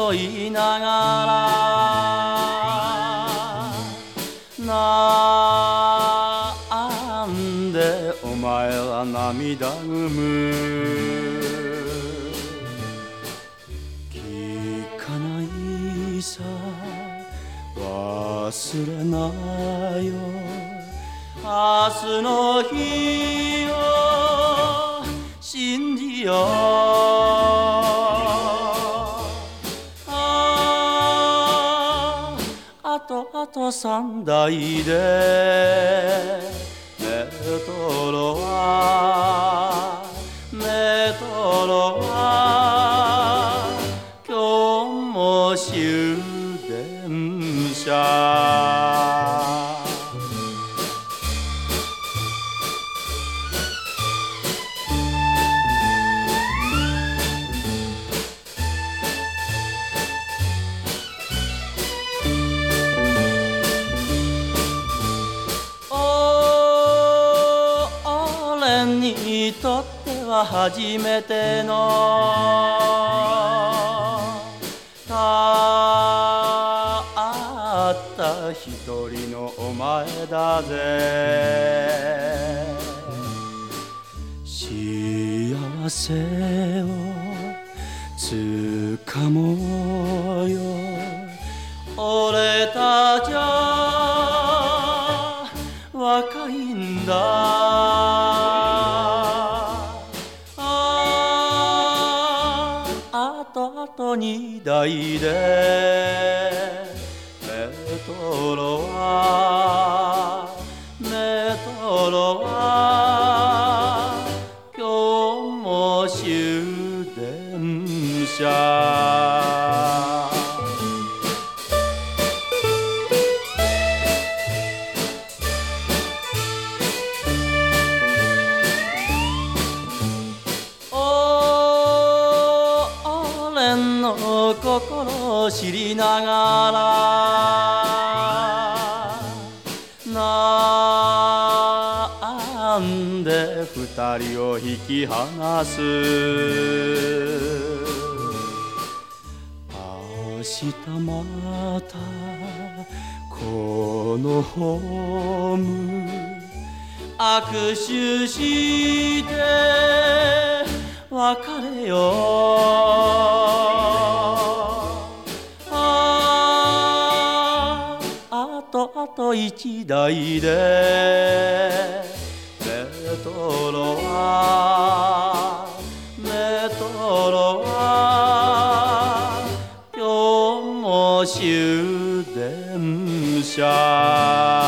思いながらなんでお前は涙ぐむ聞かないさ忘れないよ明日の日を信じようあと三代でメトロは今日も終電車にとっては初めてのたった一人のお前だぜ幸せをつかもうよ俺たちは若いんだあと二台でメトロは今日も終電車心を知りながらなんで二人を引き離す明日またこのホーム握手して別れようあと一台でメトロは今日も終電車